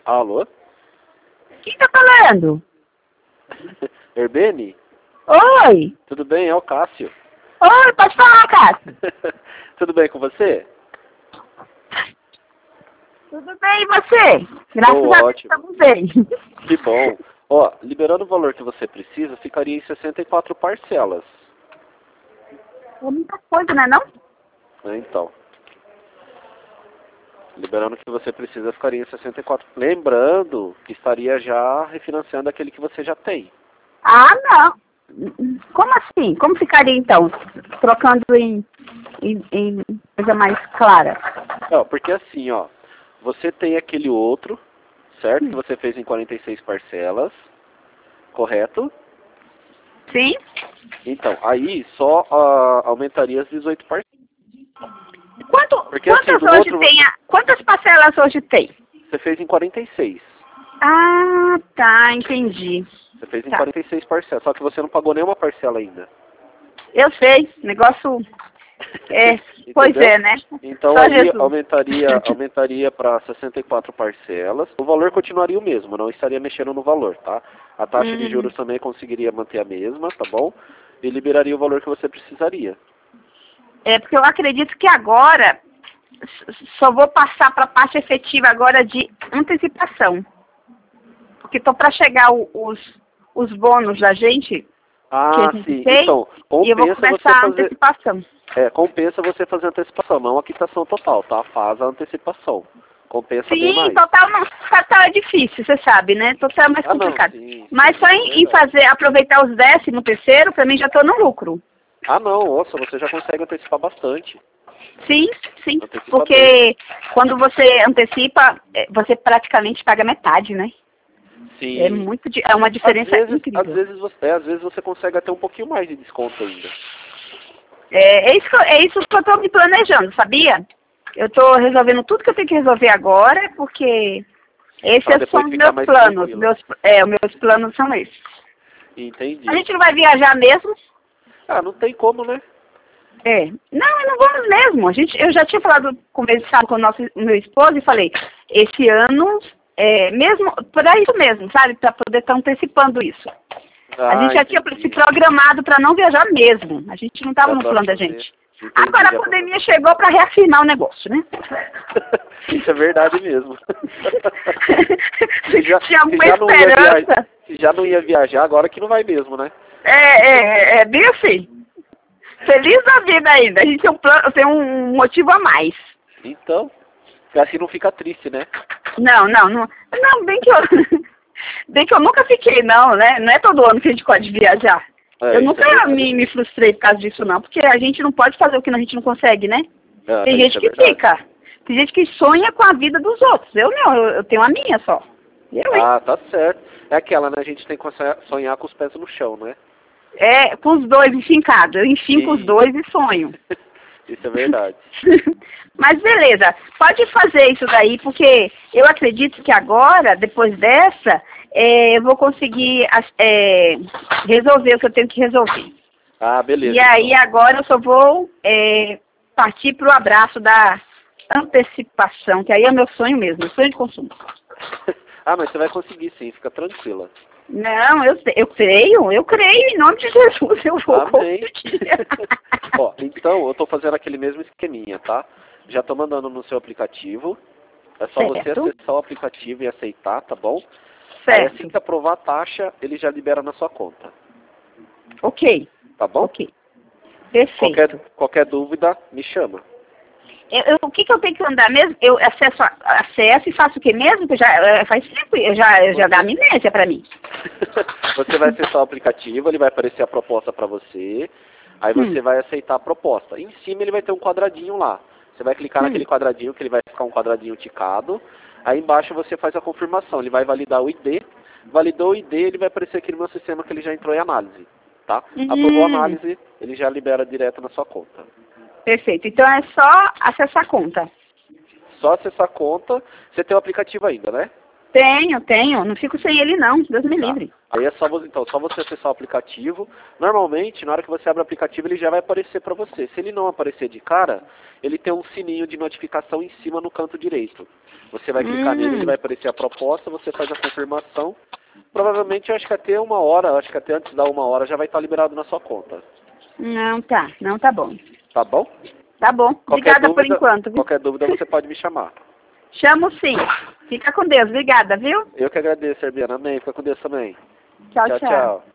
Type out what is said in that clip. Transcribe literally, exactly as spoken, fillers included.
Alô? Quem tá falando? Herbene? Oi! Tudo bem? É o Cássio. Oi, pode falar, Cássio. Tudo bem com você? Tudo bem, e você? Graças Tô a Deus, ótimo. estamos bem. Que bom. Ó, liberando o valor que você precisa, ficaria em sessenta e quatro parcelas. É muita coisa, né, não? Né, Então. Liberando o que você precisa, ficaria em sessenta e quatro. Lembrando que estaria já refinanciando aquele que você já tem. Ah, não. Como assim? Como ficaria, então? Trocando em, em, em coisa mais clara. Não, porque assim, ó. Você tem aquele outro, certo? Que você fez em quarenta e seis parcelas. Correto? Sim? Então, aí só ah, aumentaria as dezoito parcelas. Quanto, Porque quantas assim, do hoje outro tem? A, quantas parcelas hoje tem? você fez em quarenta e seis. Ah, tá, entendi. Você fez em Tá. quarenta e seis parcelas, só que você não pagou nenhuma parcela ainda. Eu sei, negócio... É, pois Entendeu? é, né? Então Só aí Jesus. aumentaria, aumentaria para sessenta e quatro parcelas. O valor continuaria o mesmo, não estaria mexendo no valor, tá? A taxa de Hum. juros também conseguiria manter a mesma, tá bom? E liberaria o valor que você precisaria. É porque eu acredito que agora s- só vou passar para a parte efetiva agora de antecipação. Porque tô para chegar o- os, os bônus da gente, que a Ah, gente sim. tem, Então, e eu vou compensa você começar a fazer. antecipação. É, compensa você fazer antecipação, não a quitação total, tá? Faz a antecipação. Compensa bem Sim, mais. total não, total é difícil, você sabe, né? Total é mais Ah, não, complicado. sim, Mas sim, só isso é em, em verdade. fazer, aproveitar os décimo terceiro, para mim já estou no lucro. Ah, não, nossa, você já consegue antecipar bastante. Sim, sim. Antecipa bem. Porque quando você antecipa, é, você praticamente paga metade, né? É Sim. muito, di- é uma Às diferença vezes, às incrível. vezes você, é, às vezes você consegue até um pouquinho mais de desconto ainda. É, é isso, que eu- é isso que eu estou me planejando, sabia? Eu estou resolvendo tudo que eu tenho que resolver agora, porque Pra esses são depois os ficar meus mais planos. tranquila. Meus, é, os meus planos são esses. A Entendi. gente não vai viajar mesmo? Ah, não tem como, né? É. Não, não vamos mesmo. A gente, eu já tinha falado, conversado com o nosso, meu esposo e falei, esse ano, é, mesmo, para isso mesmo, sabe? Para poder estar antecipando isso. A Ah, gente já tinha entendi. se programado para não viajar mesmo. A gente não estava Dá no pra plano da fazer. gente. Entendi, Agora a dá pra pandemia chegou para reafirmar o negócio, né? Isso é verdade mesmo. se, já, Tinha se, alguma já não ia viajar, esperança. se já não ia viajar, agora que não vai mesmo, né? É, é, é bem assim. Feliz da vida ainda. A gente tem um, plano, tem um motivo a mais. Então, assim não fica triste, né? Não, não, não. Não, bem que eu. Bem que eu nunca fiquei, não, né? Não é todo ano que a gente pode viajar. É, Eu isso é nunca verdade. me, me frustrei por causa disso, não, porque a gente não pode fazer o que a gente não consegue, né? Ah, Tem isso gente é que verdade. fica. Tem gente que sonha com a vida dos outros. Eu não, eu, eu tenho a minha só. Eu, hein? Ah, tá certo. É aquela, né? A gente tem que sonhar com os pés no chão, né? É, com os dois enfincados. Eu enfinco os Isso. dois e sonho. Isso é verdade. Mas beleza, pode fazer isso daí, porque eu acredito que agora, depois dessa, é, eu vou conseguir é, resolver o que eu tenho que resolver. Ah, beleza. E aí então. agora eu só vou é, partir para o abraço da antecipação, que aí é meu sonho mesmo, sonho de consumo. Ah, mas você vai conseguir sim, fica tranquila. Não, eu, eu creio, eu creio, em nome de Jesus, eu vou Amém. conseguir. Ó, então eu tô fazendo aquele mesmo esqueminha, tá? Já tô mandando no seu aplicativo. É só você Certo. acessar o aplicativo e aceitar, tá bom? Aí Certo, assim que aprovar a taxa, ele já libera na sua conta. ok, Tá bom? ok, perfeito. Qualquer, qualquer dúvida, me chama. Eu, eu- o que, que eu tenho que andar mesmo? Eu acesso, a- acesso e faço o que mesmo? Que já eh, faz tempo, eu já, eu já dá amnésia para mim. Você vai acessar o aplicativo, ele vai aparecer a proposta para você. Aí você Hum. vai aceitar a proposta. Em cima ele vai ter um quadradinho lá. Você vai clicar Hum. naquele quadradinho, que ele vai ficar um quadradinho ticado. Aí embaixo você faz a confirmação. Ele vai validar o I D. Validou o I D, ele vai aparecer aqui no meu sistema que ele já entrou em análise. Tá? Aprovou a Hum. análise, ele já libera direto na sua conta. Perfeito. Então é só acessar a conta. Só acessar a conta. Você tem o aplicativo ainda, né? Tenho, tenho. Não fico sem ele não, Deus me Tá. livre. Aí é só você, então, só você acessar o aplicativo. Normalmente, na hora que você abre o aplicativo, ele já vai aparecer para você. Se ele não aparecer de cara, ele tem um sininho de notificação em cima no canto direito. Você vai clicar Hum. nele, ele vai aparecer a proposta, você faz a confirmação. Provavelmente, eu acho que até uma hora, eu acho que até antes da uma hora já vai estar liberado na sua conta. Não, tá. Não, tá bom. Tá bom? Tá bom. Qualquer Obrigada por dúvida, enquanto, viu? qualquer dúvida você pode me chamar. Chamo sim. Fica com Deus. Obrigada, viu? Eu que agradeço, Hermiana. Amém. Fica com Deus também. Tchau, Tchau, tchau. tchau.